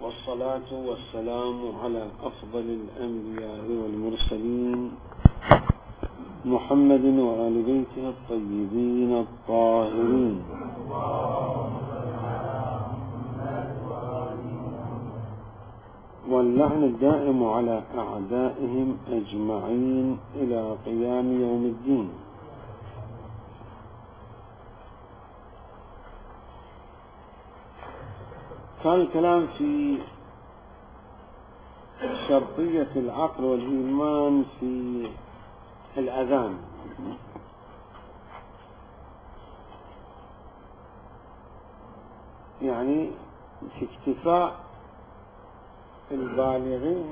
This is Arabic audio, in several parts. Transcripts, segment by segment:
والصلاة والسلام على أفضل الأنبياء والمرسلين محمد وآل بيته الطيبين الطاهرين واللعن الدائم على أعدائهم أجمعين إلى قيام يوم الدين. كان الكلام في شرطية العقل والإيمان في الأذان، يعني في اكتفاء البالغين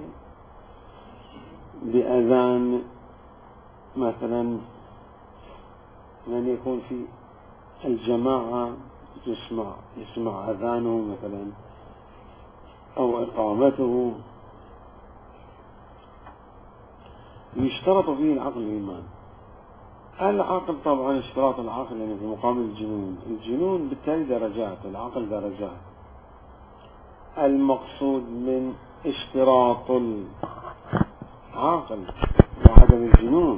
بأذان مثلا، يعني يكون في الجماعة يسمع أذانه مثلا أو إقامته، يشترط فيه العقل والإيمان. العقل طبعا اشتراط العقل يعني في مقام الجنون بالتالي درجات، العقل درجات. المقصود من اشتراط العقل وعدم الجنون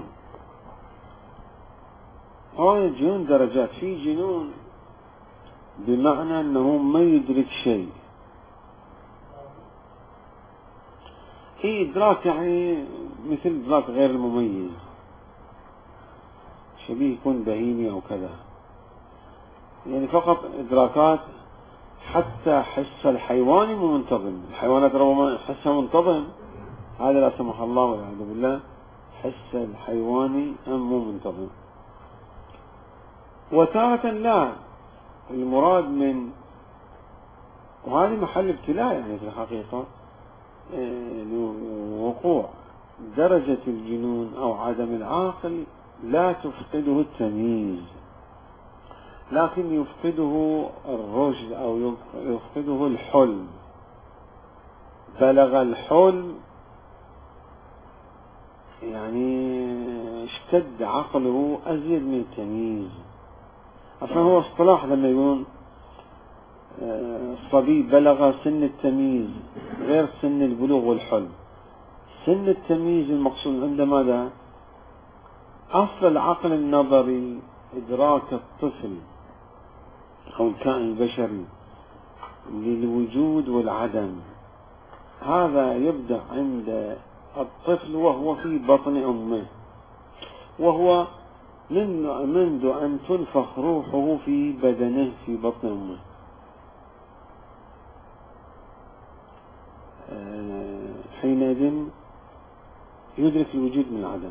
هو الجنون درجات. في جنون بمعنى أنه ما يدرك شيء، في إدراك يعني مثل إدراك غير المميز، شبيه يكون بهيمي أو كذا، يعني فقط إدراكات. حتى حس الحيواني مو منتظم، الحيوانات ربما حسها منتظم، هذا لا سمح الله والعياذ بالله حس الحيواني مو منتظم. وتارة لا، المراد من، وهذه محل ابتلاء يعني في الحقيقة، وقوع درجة الجنون أو عدم العاقل لا تفقده التمييز، لكن يفقده الرشد أو يفقده الحلم. بلغ الحلم يعني اشتد عقله أزيد من التمييز. أصلا هو اصطلاح لما يقولون الصبي بلغ سن التمييز غير سن البلوغ والحلم. سن التمييز المقصود عنده ماذا؟ أصل العقل النظري، إدراك الطفل أو الكائن البشري للوجود والعدم، هذا يبدأ عند الطفل وهو في بطن أمه، وهو منذ أن تنفخ روحه في بدنه في بطن أمه. حينئذ يدرك الوجود من العدم.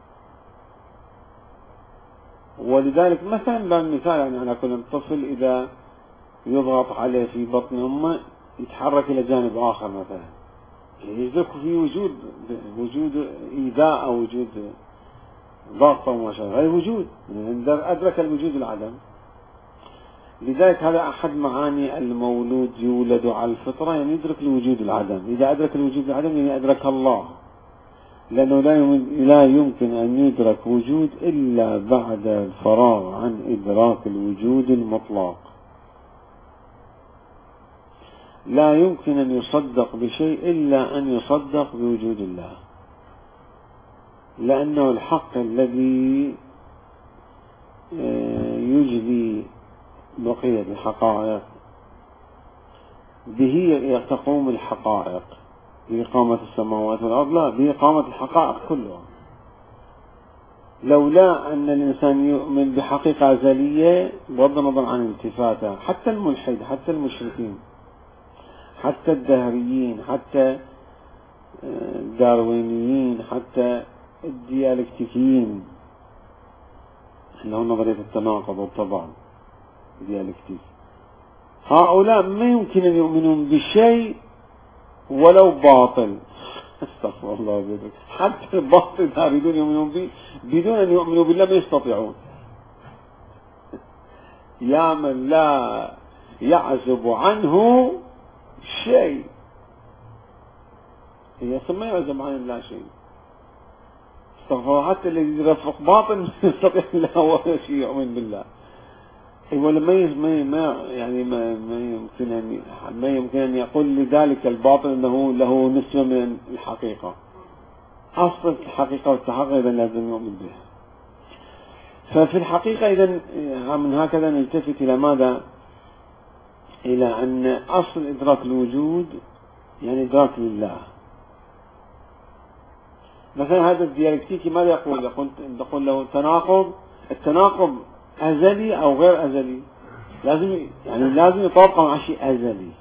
ولذلك مثلا بالمثال يعني على كل الطفل إذا يضغط عليه في بطن أمه يتحرك إلى جانب آخر مثلا، يدرك في وجود إيذاء أو وجود ضغط أو ما شابه، هذا وجود، أدرك الوجود العدم. لذلك هذا أحد معاني المولود يولد على الفطرة، يعني يدرك الوجود العدم. إذا أدرك الوجود العدم يعني أدرك الله، لأنه لا يمكن أن يدرك وجود إلا بعد الفراغ عن إدراك الوجود المطلق. لا يمكن أن يصدق بشيء إلا أن يصدق بوجود الله، لأنه الحق الذي يجلي بقية الحقائق، به تقوم الحقائق، بإقامة السماوات والأرض، لا بإقامة الحقائق كلها. لولا أن الإنسان يؤمن بحقيقة أزلية بغض النظر عن التفاته، حتى الملحد، حتى المشركين، حتى الدهريين، حتى الداروينيين، حتى الديالكتيكيين، لهم نظرية التناقض والتضاد ديالكتيك، هؤلاء ما يمكن أن يؤمنون بشيء ولو باطل. استغفر الله بذلك، حتى الباطل يريدون يؤمنون به بدون أن يؤمنوا بالله ما يستطيعون. يا من لا يعزب عنه شيء، ما يعزب عن الله شيء. استغفر الله، حتى الذي يرفق باطل ما يستطيع الله ولا شيء يؤمن بالله. ولا ما يمكن أن يقول لذلك الباطل أنه له نسبة من الحقيقة. أصل الحقيقة والتحقق إذا لازم يؤمن بها. ففي الحقيقة إذا من هكذا نلتفت إلى ماذا؟ إلى أن أصل إدراك الوجود يعني إدراك لله. مثلا هذا الديالكتيكي ماذا يقول له تناقض. التناقض أزلي أو غير أزلي، لازم يطابق مع شيء أزلي.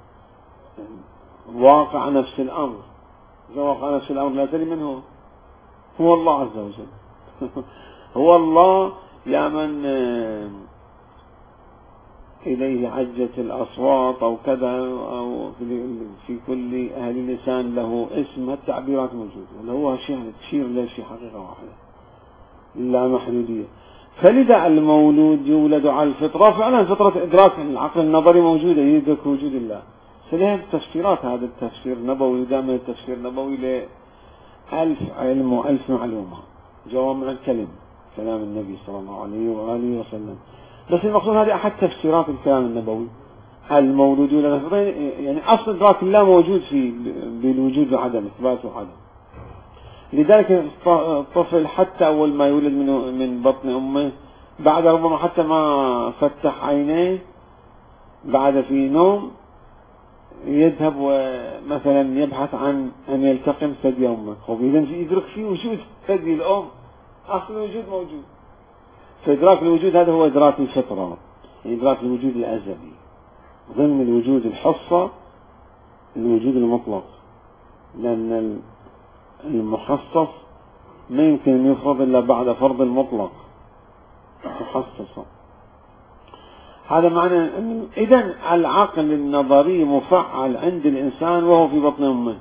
واقع نفس الأمر، إذا واقع نفس الأمر لا أزلي من هو الله عز وجل. هو الله يا من إليه عجت الأصوات أو كذا، أو في كل أهل لسان له اسم. التعبيرات موجودة، اللي هو شيء تشير لشيء حقيقة واحدة لا محدودية. فلذا المولود يولد على الفطرة، فعلا فطرة إدراك العقل النظري موجودة، يدرك وجود الله. فلها التفسيرات، هذا التفسير النبوي دائما التفسير النبوي ل1000 علم و1000 معلومة، جوامع الكلم، كلام النبي صلى الله عليه وآله وسلم. بس المقصود هذه أحد تفسيرات الكلام النبوي. المولود يولد على الفطرة يعني أصل إدراك الله موجود بالوجود وعدم، إثبات وعدم. لذلك الطفل حتى أول ما يولد من بطن أمه، بعد ربما حتى ما فتح عينيه، بعد في نوم يذهب ومثلا يبحث عن أن يلتقم ثدي أمه، وإذا يدرك فيه وجود ثدي الأم، أصل الوجود موجود. فإدراك الوجود هذا هو إدراك الفطرة، إدراك الوجود الأزلي ضمن الوجود الحصة، الوجود المطلق، لأن المخصص ما يمكن أن يفرض إلا بعد فرض المطلق مخصصا. هذا معنى أن إذن العقل النظري مفعل عند الإنسان وهو في بطن أمه.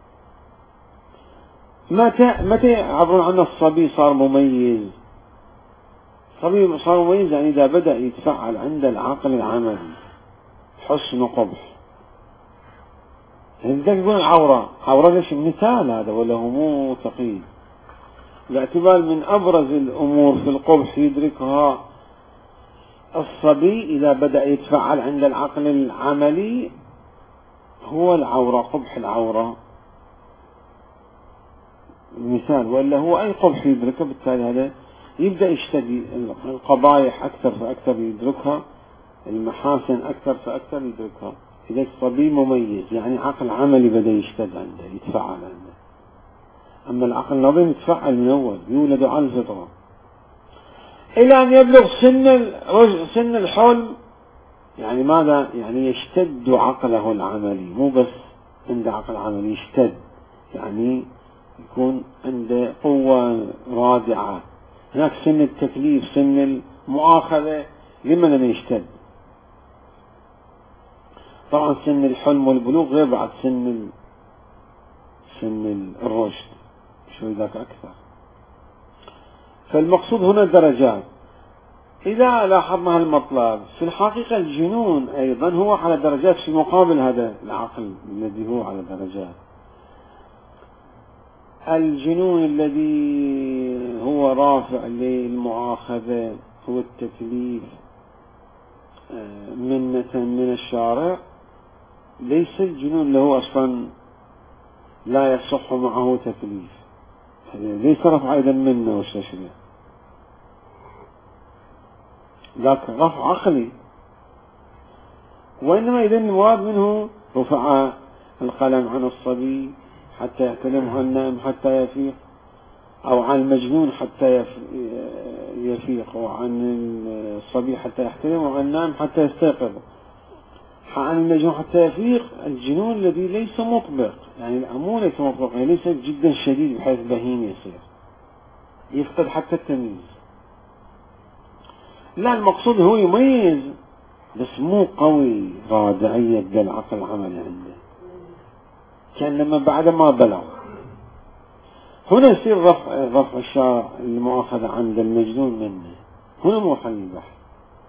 متى يعبرون عن الصبي صار مميز؟ الصبي صار مميز يعني إذا بدأ يتفعل عند العقل العملي حسن وقبح. إذا يقول عورة ليش مثال هذا ولا هو مو ثقيل؟ باعتبار من أبرز الأمور في القبح يدركها الصبي إذا بدأ يتفعل عند العقل العملي هو العورة، قبح العورة مثال، ولا هو أي قبح يدركه. بالتالي هذا يبدأ يشتدي القبائح أكثر فأكثر يدركها، المحاسن أكثر فأكثر يدركها. إذا الصبي مميز يعني عقل عملي بدأ يشتد عنده، يتفعل عنده. أما العقل النظري يتفعل من أول، يولد على الفطرة إلى أن يبلغ سن الحلم. يعني ماذا؟ يعني يشتد عقله العملي، مو بس عنده عقل عملي، يشتد يعني يكون عنده قوة رادعة. هناك سن التكليف، سن المؤاخذة، لمن أن يشتد. طبعا سن الحلم والبلوغ غير بعد سن الرشد، شوي ذاك أكثر. فالمقصود هنا درجات. إذا لاحظنا هالمطلب في الحقيقة الجنون أيضا هو على درجات في مقابل هذا العقل الذي هو على درجات. الجنون الذي هو رافع للمؤاخذة هو التكليف منة من الشارع، ليس الجنون اللي هو أصلا لا يصح معه تكليف، ليس رفع أيضا منه والتشريع، لكن رفع عقلي. وإنما إذن المراد منه رفع القلم عن الصبي حتى يحتلم، عن النائم حتى يفيق، أو عن المجنون حتى يفيق، وعن الصبي حتى يحتلم، وعن النائم حتى يستيقظ. عن المجنون حتى يفيق الجنون الذي ليس مطبق، يعني الأمور ليس مطبق، يعني ليس جدا شديد بحيث بهيم يصير يفقد حتى التمييز. لا، المقصود هو يميز بس مو قوي رادعية بالعقل العملي عنده، كأنما بعد ما بلغ. هنا يصير رفع الشارع المؤاخذة عند المجنون منه، هنا مو حل البحث.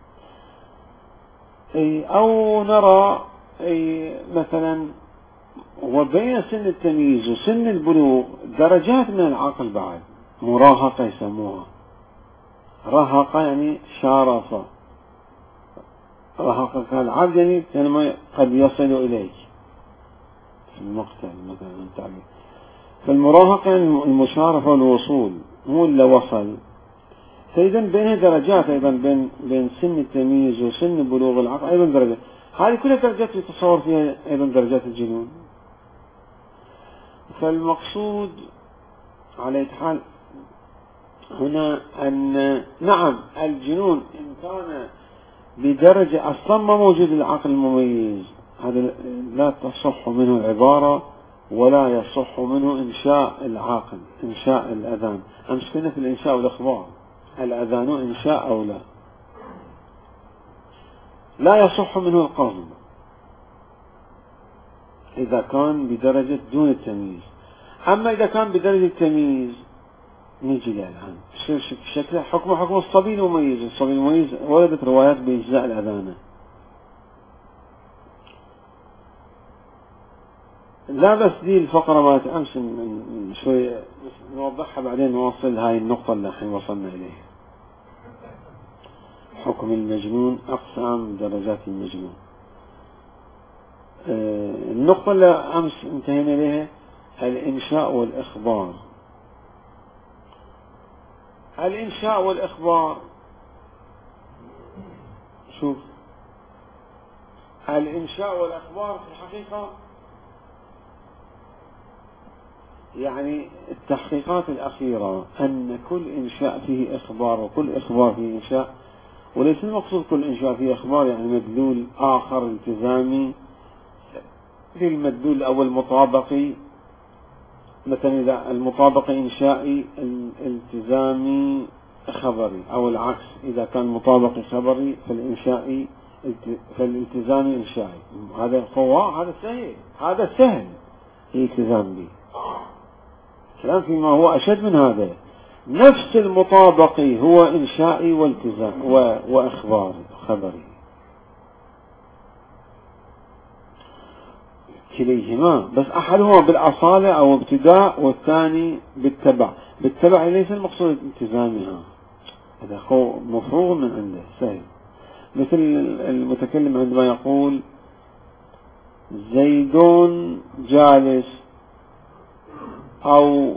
أو نرى مثلا وبين سن التمييز وسن البلوغ درجات من العقل بعد، مراهقة يسموها، رهقة يعني شارفة، رهقك العبد يعني كان قد يصل إليك في المقتل مثلا التعبير. فالمراهقة يعني المشارفة والوصول، هو اللي وصل. فإذا بينها درجات أيضا، بين سن التمييز وسن بلوغ العقل أيضا درجات. هذه كلها درجات يتصور فيها أيضا درجات الجنون. فالمقصود على حال هنا أن نعم الجنون إن كان بدرجة أصلا ما موجود العقل المميز، هذا لا تصح منه العبارة ولا يصح منه إنشاء العاقل، إنشاء الأذان. أمس كنا في الإنشاء والإخبار، الأذان إنشاء أو لا يصح منه القصد إذا كان بدرجة دون التمييز. أما إذا كان بدرجة التمييز نجي له الآن شكله حكم الصبي المميز. الصبي المميز وردت روايات بإجزاء الأذان. لا بس دي الفقرة ما أمس شوي نوضحها بعدين نوصل هاي النقطة اللي الحين وصلنا إليها. حكم المجنون، أقسام درجات المجنون. النقطة اللي أمس انتهينا إليها الإنشاء والإخبار. الإنشاء والإخبار، شوف الإنشاء والإخبار في الحقيقة يعني التحقيقات الأخيرة أن كل إنشاء فيه إخبار وكل إخبار فيه إنشاء، وليس المقصود كل إنشاء فيه إخبار يعني مدلول آخر التزامي للمدلول الأول مطابقي. مثلا إذا المطابقي إنشائي الالتزامي خبري، أو العكس إذا كان مطابقي خبري فالالتزامي إنشائي. هذا سهل، هذا سهل الالتزام به. كلام فيما هو أشد من هذا، نفس المطابقي هو إنشائي والتزام وإخباري خبري، كليهما، بس أحدهما بالأصالة أو ابتداء والثاني بالتبع. بالتبع ليس المقصود التزامها، هذا مفروغ من عنده سهل. مثل المتكلم عندما يقول زيد جالس، أو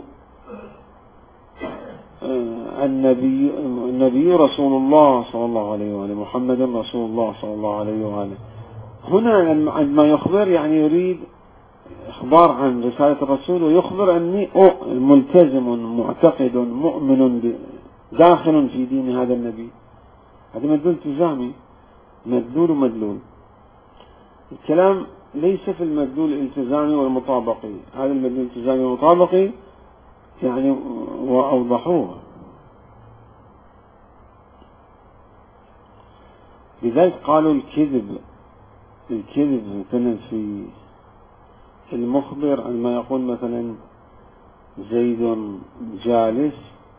النبي رسول الله صلى الله عليه وآله، محمد رسول الله صلى الله عليه وآله. هنا عندما يخبر يعني يريد إخبار عن رسالة الرسول، ويخبر أني ملتزم معتقد مؤمن داخل في دين هذا النبي. هذا مدلول التزامي، مدلول ومدلول. الكلام ليس في المدلول الالتزامي والمطابقي. هذا المدلول الالتزامي والمطابقي يعني وأوضحوه. لذلك قالوا الكذب مثلا في المخبر عندما يقول مثلا زيد جالس،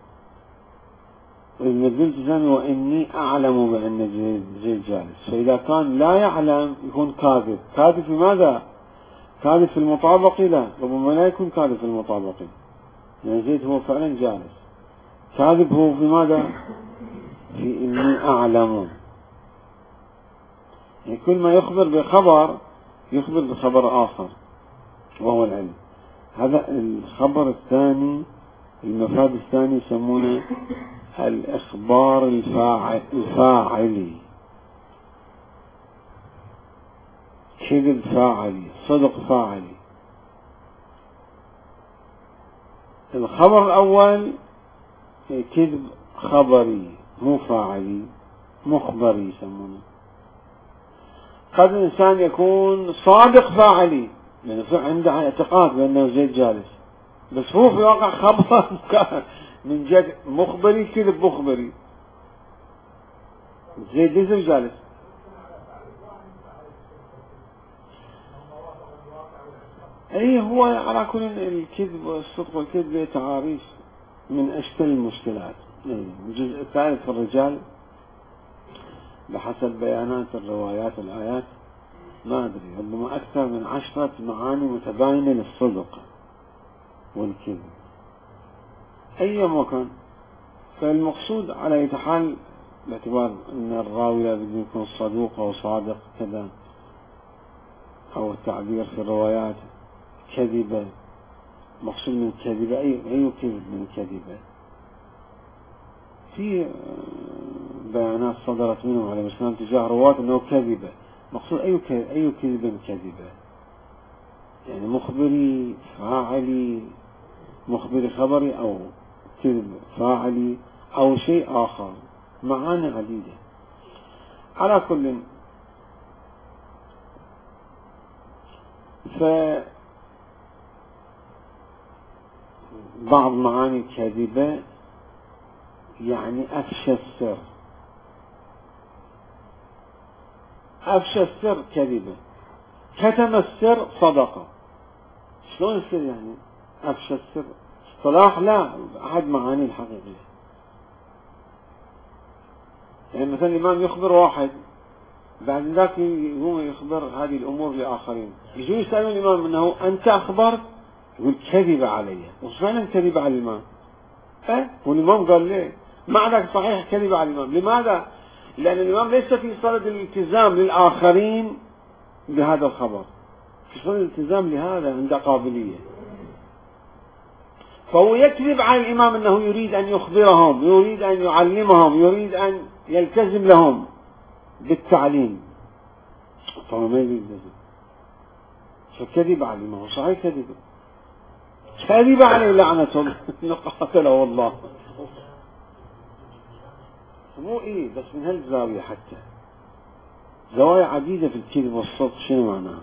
المدلول الالتزامي وإني أعلم بأن زيد جالس. فإذا كان لا يعلم يكون كاذب. كاذب في ماذا؟ كاذب في المطابق؟ لا، ربما لا يكون كاذب في المطابق، يعني زيد هو فعلا جالس. كاذب هو في ماذا؟ في إني أعلم. يعني كل ما يخبر بخبر يخبر بخبر آخر وهو العلم. هذا الخبر الثاني، المفاد الثاني يسمونه الإخبار الفاعلي، كذب فاعلي، صدق فاعلي. الخبر الأول كذب خبري مو فاعلي، مخبري يسمونه. قد الإنسان يكون صادق فاعلي، لأنه عنده اعتقاد بأنه زيد جالس، بس هو في واقع خبر من جد مخبري، كذب مخبري، زيد ليس جالس. أي هو على كل الكذب والصدق والكذب له تعاريف من أشكال المشكلات. الجزء الثالث في الرجال بحسب بيانات الروايات الآيات ما أدري، ربما أكثر من 10 معاني متباينة للصدق والكذب أي مكان. فالمقصود على أي حال باعتبار أن الراوي لابد يكون صدوق أو صادق كذا، أو التعبير في الروايات كذبة. مقصود من كذبة أي كذب من كذبة؟ في بيانات صدرت منهم عليه السلام تجاه رواة أنه كذبة. مقصود أي كذب كذبة؟ يعني مخبري فاعلي، مخبري خبري، أو كذب فاعلي، أو شيء آخر، معاني عديدة. على كل، فبعض معاني كذبة يعني أفشى السر. أفشى السر كذبة، كتم السر صدقة. شلون يصير يعني أفشى السر؟ اصطلاح لا، أحد معاني الحقيقية. يعني مثلا الإمام يخبر واحد، بعد ذاك يقوم يخبر هذه الأمور لآخرين، يجوا يسألون الإمام أنه أنت أخبرت؟ يقول كذب علي. وش معنى كذب على الإمام؟ والإمام قال ليه؟ معنى صحيح كذب على الإمام. لماذا؟ لأن الإمام ليس في صدد الالتزام للآخرين بهذا الخبر، في صدد الالتزام لهذا عنده قابلية. فهو يكذب على الإمام أنه يريد أن يخبرهم، يريد أن يعلمهم، يريد أن يلتزم لهم بالتعليم. طبعا ما يريد ذلك، فكذب عليه. ما هو صحيح كذب عليه لعنة الله قاتله الله. مو بس من هالزاوية، حتى زوايا عديدة في الكذب والصدق. شنو معناها؟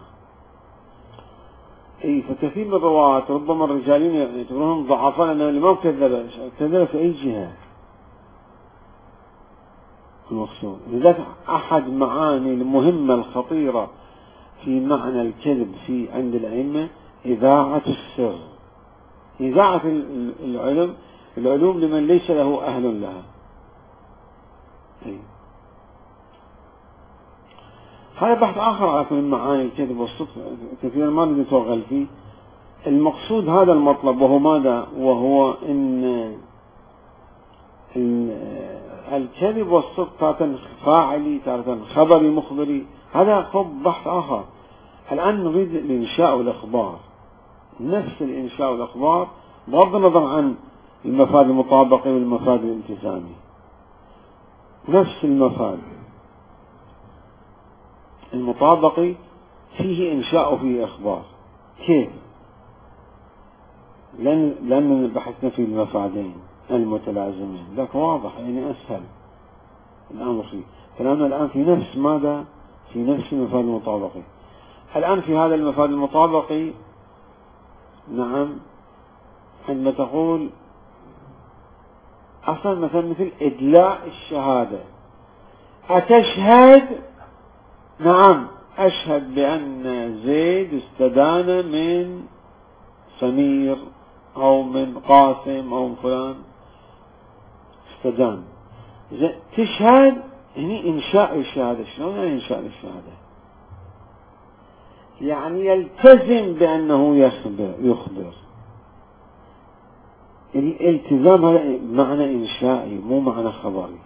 فكثير من الرواة ربما الرجالين يعتبرونهم ضعفاء لأن الإمام كذب في أي جهة المقصود. لذلك أحد معاني المهمة الخطيرة في معنى الكذب في عند الأئمة إذاعة السر، إذاعة العلوم لمن ليس له أهل لها. هذا بحث آخر على كل معاني الكذب والصدق، كثيرا ما نتوغل فيه. المقصود هذا المطلب، وهو ماذا؟ وهو إن الكذب والصدق تارة فاعلي، تارة خبري مخبري. هذا خب بحث آخر. الآن نريد الإنشاء والإخبار، نفس الإنشاء والإخبار بغض النظر عن المفاد المطابقي والمفاد الالتزامي، نفس المفاد. المطابقي فيه إنشاء وفيه إخبار. كيف؟ لأن بحثنا في المفادين المتلازمين، ذاك واضح يعني أسهل الأمر فيه. كلامنا الآن في نفس ماذا؟ في نفس المفاد المطابقي. الآن في هذا المفاد المطابقي، نعم، عندما تقول أصلا مثل إدلاء الشهادة، أتشهد؟ نعم، أشهد بأن زيد استدان من سمير أو من قاسم أو من فلان استدان. تشهد يعني إنشاء الشهادة. شلون يعني إنشاء الشهادة؟ يعني يلتزم بأنه يخبر. الالتزام هذا معنى إنشائي مو معنى خبري.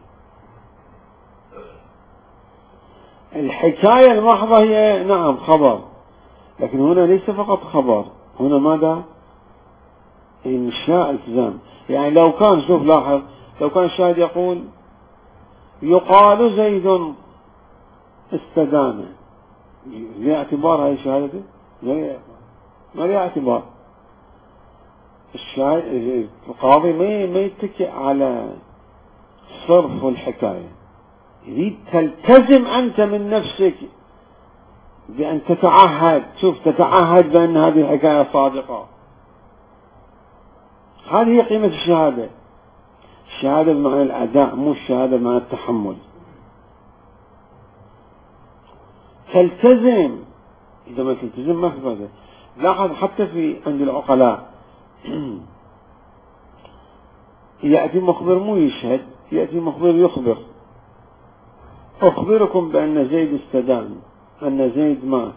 الحكاية المحضة هي نعم خبر، لكن هنا ليس فقط خبر، هنا ماذا؟ إنشاء التزام. يعني لو كان، شوف لاحظ، لو كان الشاهد يقول يقال زيد استدان، ليه اعتبار هذه شهادته؟ ما ليه اعتبار. القاضي ما يتكئ على صرف الحكاية، يريد تلتزم أنت من نفسك بأن تتعهد. شوف، تتعهد بأن هذه الحكاية صادقة. هذه هي قيمة الشهادة. الشهادة بمعنى الأداء، مو الشهادة بمعنى التحمل. تلتزم. إذا ما تلتزم ما في فائدة. لاحظ حتى في عند العقلاء يأتي مخبر مو يشهد، يأتي مخبر يخبر. أخبركم بأن زيد استدان، أن زيد مات.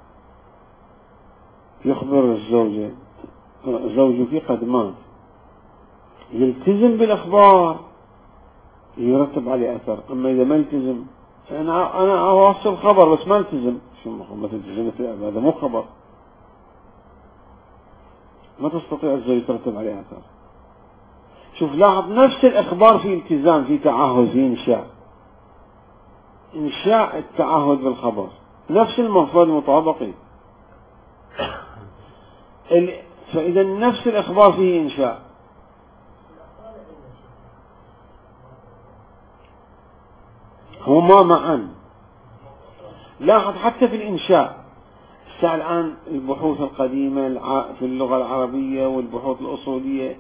يخبر الزوجة، زوجك قد مات. يلتزم بالأخبار. يرتب عليه أثر. أما إذا ما التزم، أنا أوصل خبر بس ما التزم، شو ما تلتزم؟ هذا مو خبر، ما تستطيع الزوج يترتب عليه أثر. شوف لاحظ، نفس الإخبار في التزام، في تعهد، في إنشاء التعهد بالخبر، نفس المفروض المطابقي. فإذا نفس الإخبار فيه إنشاء. هما معا. لاحظ حتى في الإنشاء، الآن البحوث القديمة في اللغة العربية والبحوث الأصولية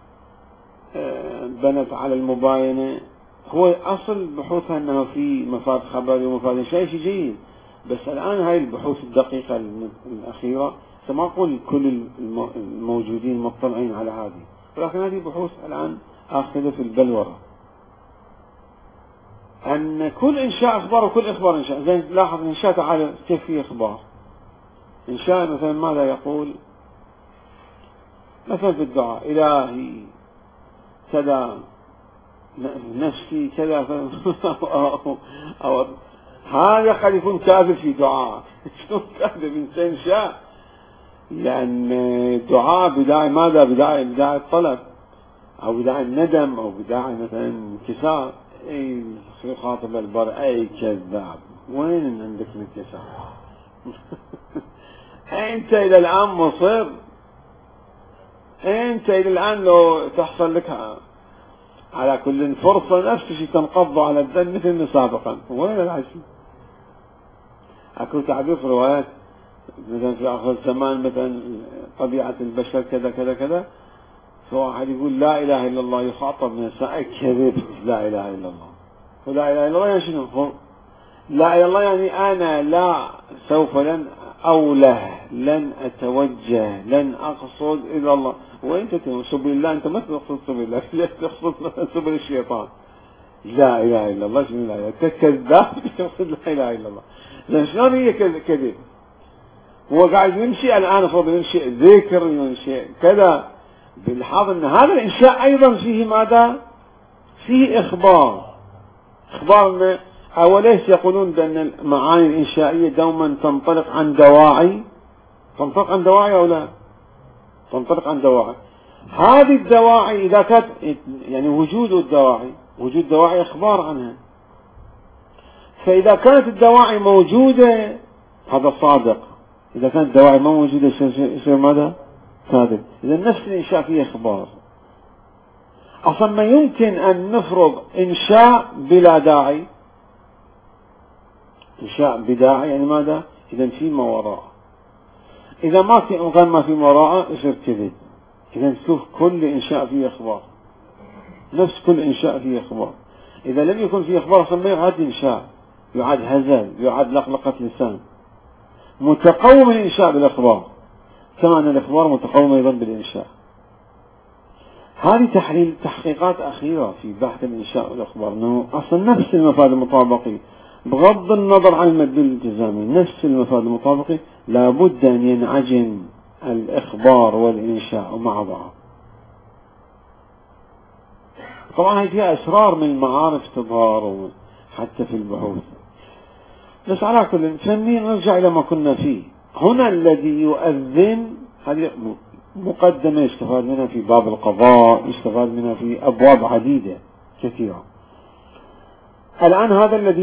بنت على المباينة. هو أصل بحوثها أنه في مفاد خبري ومفاد شيء جيد، بس الآن هاي البحوث الدقيقة الأخيرة ما أقول كل الموجودين مطلعين على هذه، ولكن هذه بحوث الآن آخذة في البلورة، أن كل إنشاء أخبار وكل إخبار إنشاء. زين لاحظ إنشاء تعالى كيف فيه إخبار. إنشاء مثلا ماذا يقول؟ مثلا في الدعاء: إلهي كذا، نفسي كذا أو هذا قد يكون كاذب في دعاء. شو كاذب؟ إنسان شاء يعني دعاء بداعي ماذا؟ بداعي الطلب، أو بداعي الندم، أو بداعي مثلا انكسار. أي خاطب البر: أي كذاب، وين عندك الانكسار؟ أنت إلى الآن مصر، أنت إلى الآن لو تحصل لك على كل فرصة نفس الشيء تنقض على الدم مثل سابقا. وين العشي؟ أكو تعبير في روايات مثلا في آخر الزمان، مثلا طبيعة البشر كذا كذا كذا، فواحد يقول لا إله إلا الله، يخاطب من الساعة: كذب، لا إله إلا الله. ولا إله إلا الله يعني شنو؟ لا إله إلا الله يعني أنا لا سوف لن أوله، لن أتوجه، لن أقصد إلى الله. وأنت سبيل الله، أنت ما تقصد سبيل الله، ليش تقصد سبيل الشيطان؟ لا إله إلا الله شنو؟ لا إله، كذاب تقصد لا إله إلا الله. لأن شلون هي كذب؟ هو قاعد ينشئ الآن، فضل ينشئ ذكر، ينشئ كذا، بالحاضر أن هذا الإنشاء أيضا فيه ماذا؟ فيه إخبار. إخبار أوليس يقولون بأن المعاني الإنشائية دوما تنطلق عن دواعي؟ تنطلق عن دواعي أو لا؟ تنطلق عن دواعي. هذه الدواعي إذا كانت يعني وجود الدواعي، وجود دواعي إخبار عنها، فإذا كانت الدواعي موجودة هذا صادق، إذا كانت الدواعي ما موجودة يصير ماذا؟ كاذب. إذا نفس الإنشاء فيه إخبار. أصلا ما يمكن أن نفرض إنشاء بلا داعي. إنشاء بداعي يعني ماذا؟ إذا في ما وراء. إذا ما في ما وراء يصير كذب. إذا نشوف كل إنشاء فيه إخبار، نفس كل إنشاء فيه إخبار. إذا لم يكن فيه إخبار أصلا ما يعد إنشاء، يعد هزل، يعد لقلقة لسان. متقوم الإنشاء بالإخبار، كما أن الإخبار متقوم أيضا بالإنشاء. هذه تحقيقات أخيرة في بحث الإنشاء والإخبار، أنه أصلا نفس المفاد المطابقي بغض النظر عن المدلول الالتزامي، نفس المفاد المطابقي لابد أن ينعجن الإخبار والإنشاء مع بعض. طبعا هي فيها أسرار من المعارف تظهر حتى في البحوث، بس على كل فني نرجع إلى ما كنا فيه. هنا الذي يؤذن، هذه مقدمة يستفاد منها في باب القضاء، يستفاد منها في أبواب عديدة كثيرة. الآن هذا الذي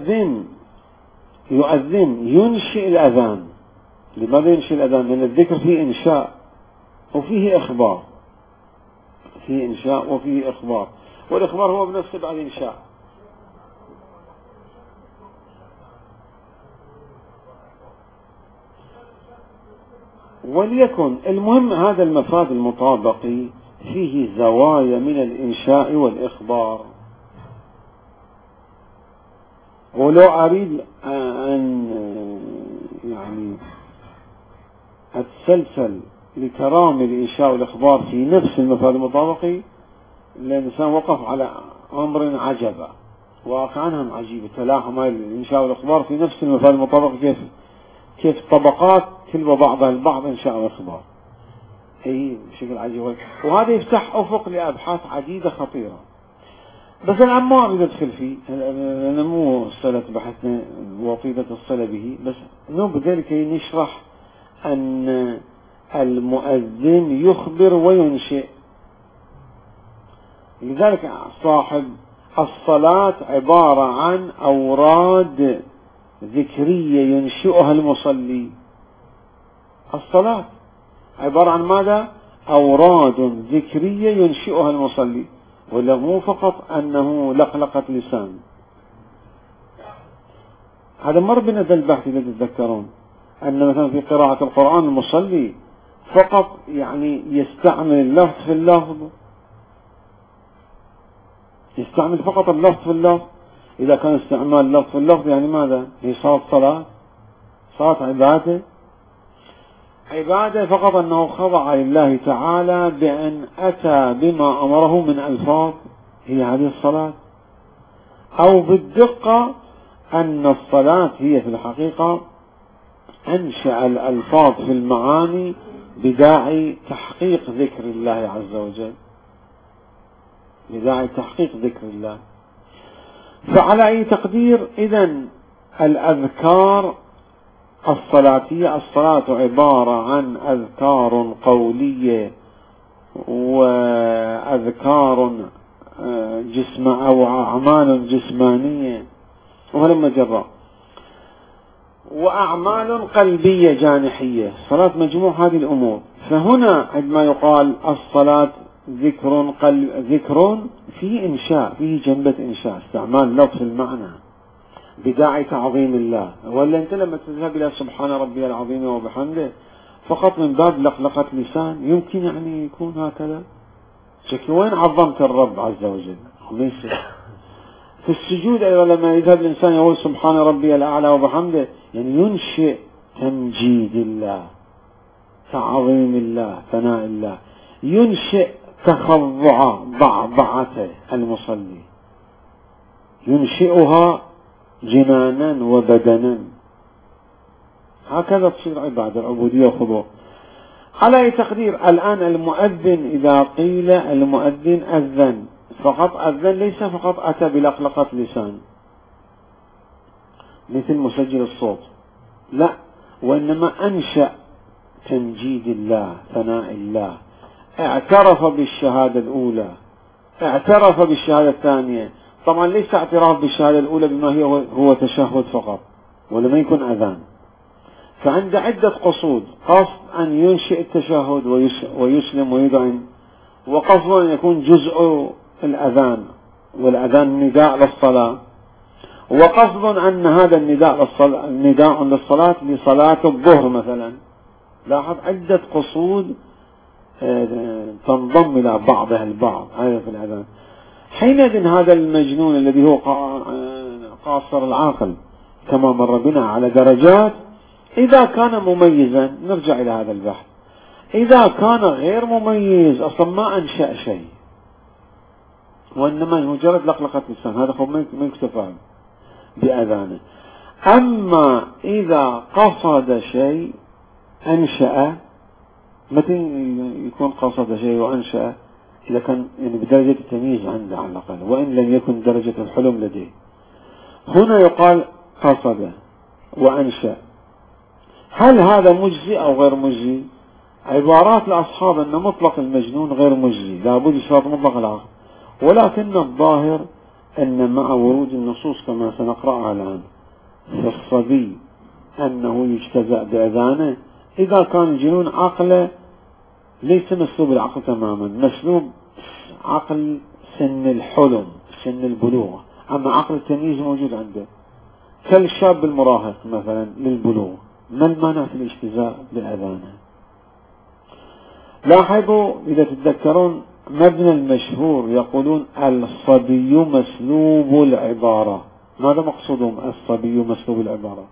يؤذن ينشئ الأذان. لماذا ينشئ الأذان؟ لأن الذكر فيه إنشاء وفيه إخبار، فيه إنشاء وفيه إخبار، والإخبار هو بنفسه بعد إنشاء. وليكن المهم هذا المفاد المطابقي فيه زوايا من الإنشاء والإخبار. ولو أريد أن يعني أتسلسل لترامي الإنشاء والإخبار في نفس المفاد المطابقي، الإنسان وقف على أمر عجبا، واقعا عجيب تلاحم الإنشاء والإخبار في نفس المفاد المطابقي، كيف طبقات تلو بعضها البعض إنشاء والإخبار، بشكل عجيب. وهذا يفتح أفق لأبحاث عديدة خطيرة. بس الآن ما أريد أدخل فيه، أنا مو صلة بحثنا وطيدة الصلة به، بس بذلك نشرح أن المؤذن يخبر وينشئ. لذلك صاحب الصلاة عبارة عن أوراد ذكرية ينشئها المصلي. الصلاة عبارة عن ماذا؟ أوراد ذكرية ينشئها المصلي، ولا مو فقط أنه لقلقة لسان. هذا مر بنا ذا البحث إذا تتذكرون، أن مثلا في قراءة القرآن المصلي فقط يعني يستعمل اللفظ في اللفظ، يستعمل فقط اللفظ في اللفظ. إذا كان استعمال اللفظ في اللفظ يعني ماذا؟ هي صارت صلاة، صارت عبادة فقط أنه خضع لله تعالى بأن أتى بما أمره من ألفاظ، هي هذه الصلاة. أو بالدقة أن الصلاة هي في الحقيقة أنشأ الألفاظ في المعاني بداعي تحقيق ذكر الله عز وجل، بداعي تحقيق ذكر الله. فعلى أي تقدير إذن الأذكار الصلاتية، الصلاة عبارة عن أذكار قولية وأذكار أو أعمال جسمانية وهلم جرا، وأعمال قلبية جانحية، صلاة مجموع هذه الأمور. فهنا عندما يقال الصلاة ذكر فيه إنشاء، فيه جنبة إنشاء، استعمال لفظ المعنى بداعي تعظيم الله. ولا أنت لما تذهب إلى سبحان ربي العظيم وبحمده فقط من باب لقلقة لسان، يمكن يعني يكون هكذا. شكل وين عظمت الرب عز وجل؟ في السجود أيضا لما يذهب الإنسان يقول سبحان ربي الأعلى وبحمده، يعني ينشئ تمجيد الله، تعظيم الله، ثناء الله، ينشئ تخضع ضعضعته المصلي، ينشئها جنانا وبدنا. هكذا تصير عبادة، عبودية وخضوع. على أي تقدير الآن المؤذن، إذا قيل المؤذن أذن فقط، أذن ليس فقط أتى بلقلقة لسان مثل مسجل الصوت، لا، وإنما أنشأ تمجيد الله، ثناء الله، اعترف بالشهادة الأولى، اعترف بالشهادة الثانية. طبعا ليس اعتراف بالشهادة الأولى بما هو تشهد فقط، ولما يكون أذان. فعند عدة قصود، قصد أن ينشئ التشهد ويسلم ويدعم، وقصد أن يكون جزء الأذان، والأذان نداء للصلاة، وقصد أن هذا النداء للصلاة لصلاة الظهر مثلا. لاحظ عدة قصود تنضم إلى بعضها البعض، هذا في الأذان. حينئذ هذا المجنون الذي هو قاصر العاقل كما مر بنا على درجات، إذا كان مميزا نرجع إلى هذا البحث، إذا كان غير مميز أصلا ما أنشأ شيء وإنما مجرد لقلقة لسان، هذا خب ما يكتفى بأذانه. أما إذا قصد شيء أنشأ، متى يكون قصد شيء وأنشأ؟ إذا كان يعني بدرجة التمييز عنده على الأقل، وإن لم يكن درجة الحلم لديه. هنا يقال قصد وأنشأ. هل هذا مجزي أو غير مجزي؟ عبارات الأصحاب أن مطلق المجنون غير مجزي، لابد يشترط مطلق العقل، ولكن الظاهر أن مع ورود النصوص كما سنقرأها الآن في الصبي أنه يجتزأ بأذانه، إذا كان الجنون عقله ليس مسلوب العقل تماما، مسلوب عقل سن الحلم، سن البلوغ، أما عقل التمييز موجود عنده كالشاب المراهق مثلا للبلوغ. ما المانع في الاجتزاء بأذانه؟ لاحظوا إذا تتذكرون مبنى المشهور يقولون الصبي مسلوب العبارة. ماذا مقصودهم الصبي مسلوب العبارة؟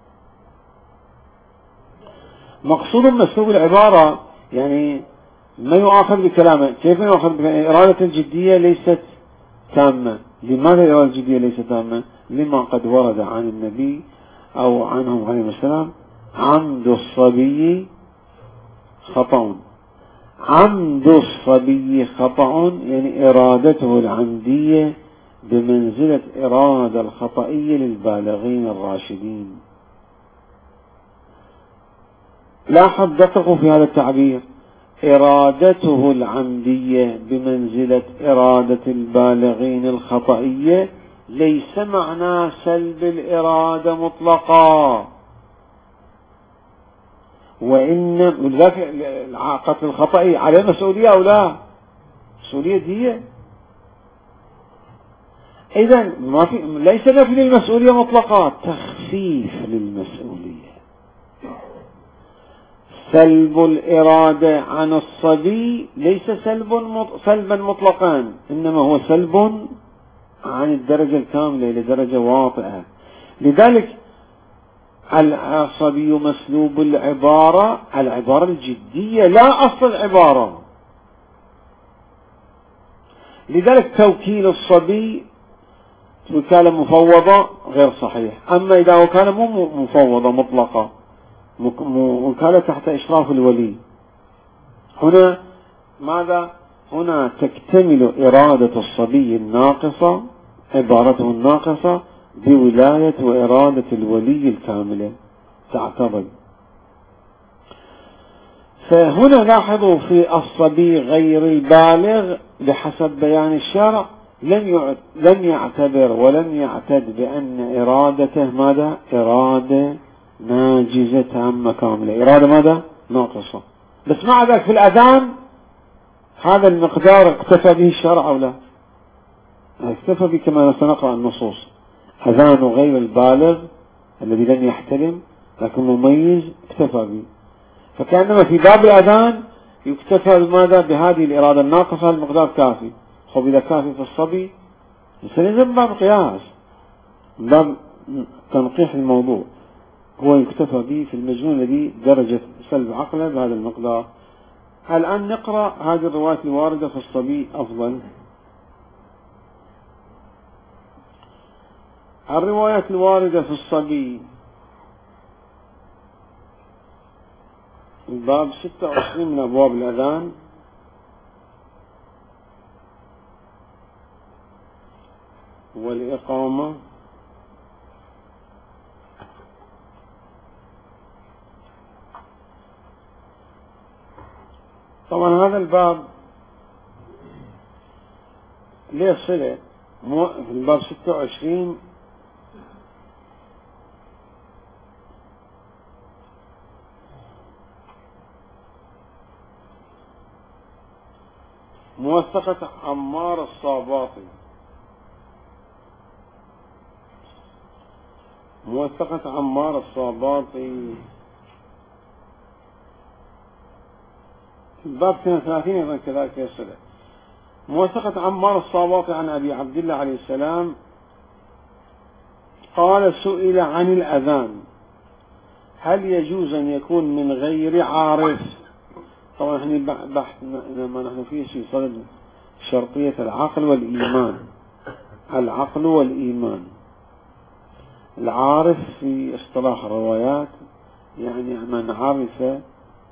مقصودهم مسلوب العبارة يعني ما يؤاخذ بكلامه. كيف يؤاخذ بكلامه؟ إرادة الجدية ليست تامة. لماذا الإرادة الجدية ليست تامة؟ لما قد ورد عن النبي أو عنهم عليه السلام عمد الصبي خطأ. عمد الصبي خطأ يعني إرادته العمدية بمنزلة إرادة الخطئية للبالغين الراشدين. لاحظ دققوا في هذا التعبير، إرادته العمدية بمنزلة إرادة البالغين الخطئية، ليس معناه سلب الإرادة مطلقا. وإن قتل الخطئي عليه مسؤولية أو لا؟ مسؤولية دية. إذن ليس نفي للمسؤولية مطلقا، تخفيف للمسؤولية. سلب الإرادة عن الصبي ليس سلبا مطلقا، إنما هو سلب عن الدرجة الكاملة لدرجة واطئة. لذلك الصبي مسلوب العبارة الجدية لا أصل العبارة. لذلك توكيل الصبي وكالة مفوضة غير صحيح. أما إذا وكالة مو مفوضة مطلقة، وكالة تحت إشراف الولي، هنا ماذا؟ هنا تكتمل إرادة الصبي الناقصة، عبارته الناقصة، بولاية وإرادة الولي الكاملة تعتبر. فهنا لاحظوا في الصبي غير البالغ بحسب بيان الشرع لم يعتبر ولم يعتد بأن إرادته ماذا؟ إرادة ناجزة تامة كاملة، إرادة ماذا؟ ناقصة. بس مع ذلك في الأذان هذا المقدار اكتفى به الشرع أو لا؟ اكتفى به كما سنقرأ النصوص. أذان غير البالغ الذي لم يحتلم لكن مميز اكتفى به. فكأنما في باب الأذان يكتفى بماذا؟ بهذه الإرادة الناقصة، المقدار كافي. خب إذا كافي في الصبي سنلزم باب قياس، باب تنقيح الموضوع، هو يكتفى به في المجنون الذي درجة سلب عقله بهذا المقدار. الآن نقرأ هذه الروايات الواردة في الصبي أفضل. الروايات الواردة في الصبي الباب 26 من أبواب الأذان. والإقامة طبعا هذا الباب ليه صلة في الباب 26 موثقة عمار الصاباطي، موثقة عمار الصاباطي الباب 32 أيضا كذلك يصله. موثقة عمار الصاباطي عن أبي عبد الله عليه السلام قال: سئل عن الأذان هل يجوز أن يكون من غير عارف؟ طبعا احنا بحث ما نحن فيه في صدد شرطية العقل والإيمان. العقل والإيمان، العارف في اصطلاح الروايات يعني من عرف،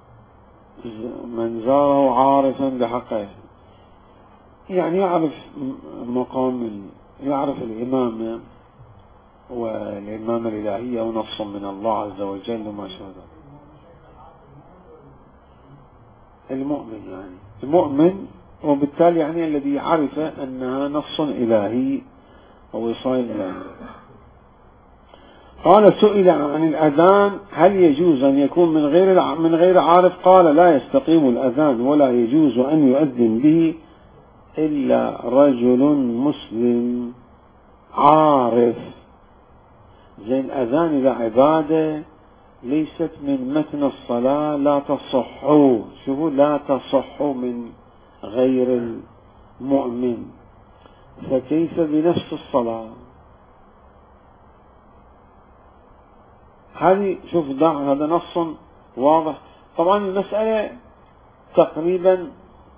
من زاره عارفا بحقه، يعني يعرف مقام، يعرف الإمامة والإمامة الإلهية ونص من الله عز وجل وما شابه. المؤمن يعني المؤمن، وبالتالي يعني الذي عرف أنها نص إلهي ووصايا إلهي. قال: سئل عن الأذان هل يجوز أن يكون من غير عارف؟ قال: لا يستقيم الأذان ولا يجوز أن يؤذن به إلا رجل مسلم عارف. زين الأذان إذا عبادة ليست من متن الصلاة لا تصح، شوفوا، لا تصح من غير المؤمن، فكيف بنفس الصلاة؟ هذه شوف هذا نص واضح. طبعا المسألة تقريبا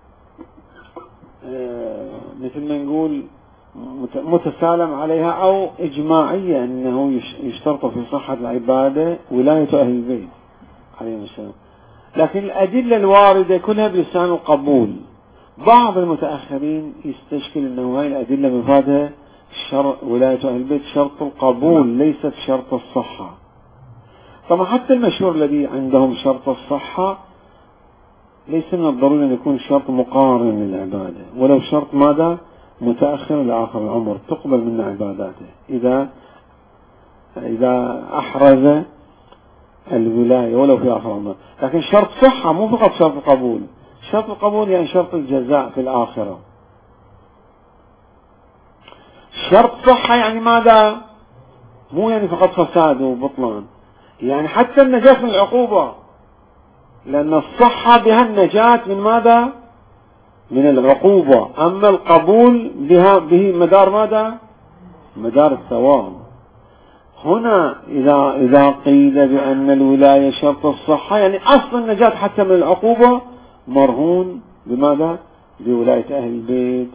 مثل ما نقول متسالم عليها أو إجماعية، أنه يشترط في صحة العبادة ولاية أهل البيت عليهم السلام. لكن الأدلة الواردة كلها بلسان القبول. بعض المتأخرين يستشكل أنه هاي الأدلة مفادها ولاية أهل البيت شرط القبول ليست شرط الصحة. طبعا حتى المشهور الذي عندهم شرط الصحة ليس من الضروري أن يكون شرط مقارن للعبادة، ولو شرط ماذا متأخر لآخر العمر تقبل من عباداته إذا أحرز الولاية ولو في آخر العمر. لكن شرط صحة مو فقط شرط القبول، شرط القبول يعني شرط الجزاء في الآخرة. شرط صحة يعني ماذا؟ مو يعني فقط فساد وبطلان، يعني حتى النجاة من العقوبة، لأن الصحة بها النجاة من ماذا؟ من العقوبة. أما القبول به مدار ماذا؟ مدار الثواب. هنا إذا قيل بأن الولاية شرط الصحة يعني أصل النجاة حتى من العقوبة مرهون بماذا؟ بولاية أهل البيت.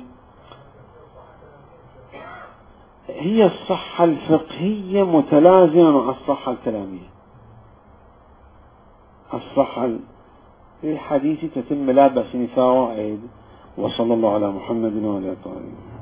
هي الصحة الفقهية متلازمة مع الصحة الكلامية. الصحة في الحديث تتم لا بأس فوائد. وصلى الله على محمد وعلى آله.